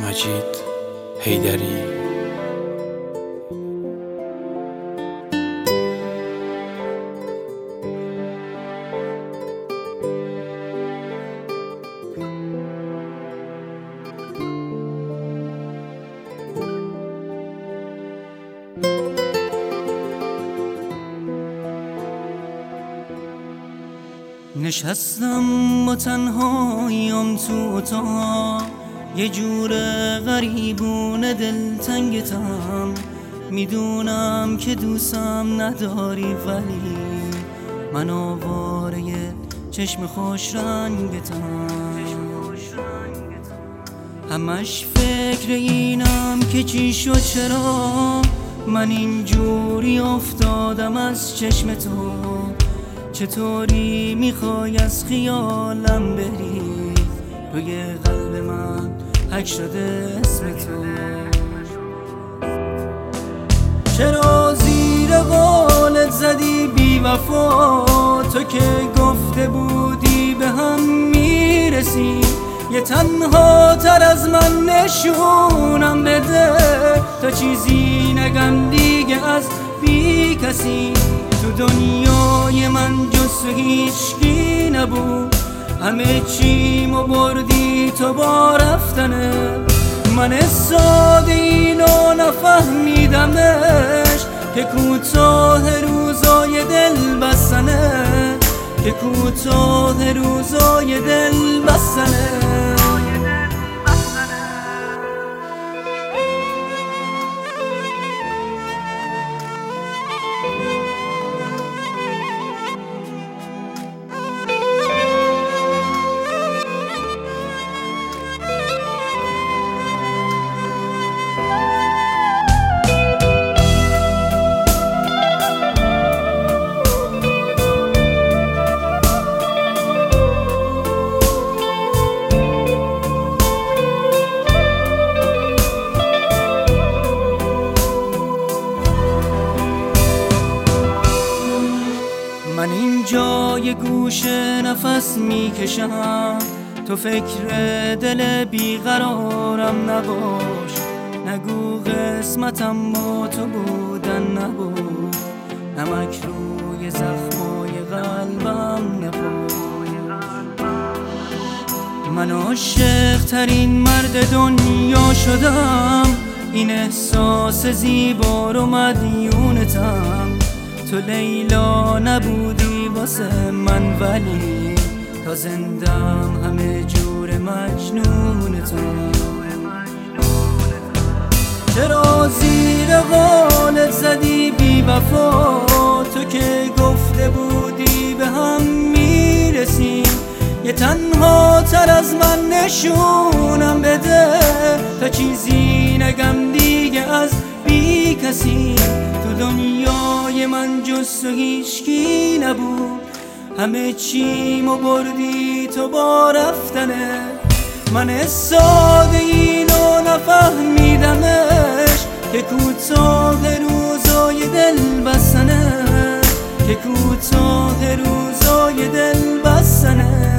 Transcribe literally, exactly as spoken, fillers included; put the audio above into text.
مجید حیدری. نشستم با تنهاییم تو اتاق، یه جور غریبونه دلتنگتم. میدونم که دوستم نداری ولی من آواره چشم خوش رنگتم. همش فکر اینم که چی شد، چرا من اینجوری افتادم از چشم تو. چطوری میخوای از خیالم بری، روی قلب من حک شده اسم تو. چرا زیر قولت زدی بی وفا، تو که گفته بودی به هم میرسی. یه تنها تر از من نشونم بده، تا چیزی نگم دیگه از بی کسی. تو دنیای من جز تو هیچکی نبود، همه چیمو بردی تو با رفتنه. من ساده اینو نفهمیدمش، که کوتاه روزای دل بستنه، که کوتاه روزای دل بستنه. من اینجا یه گوشه نفس میکشم، تو فکر دل بیقرارم نباش. نگو قسمتم با تو بودن نبود، نمک روی زخمای قلبم نبود. من عاشق ترین مرد دنیا شدم، این احساس زیبا رو مدیونتم. تو لیلا نبودی واسه من ولی تا زندم همه جور مجنونتم. چرا زیر قولت زدی بی وفا، تو که گفته بودی به هم میرسی. یه تنها تر از من نشونم بده، تا چیزی نگم دیگه از بی کسی. تو دنیای من جز تو هیچکی نبود، همه چیمو بردی تو با رفتنه. من ساده اینو نفهمیدمش، که کوتاه روزای دل بستنه، که کوتاه روزای دل بستنه.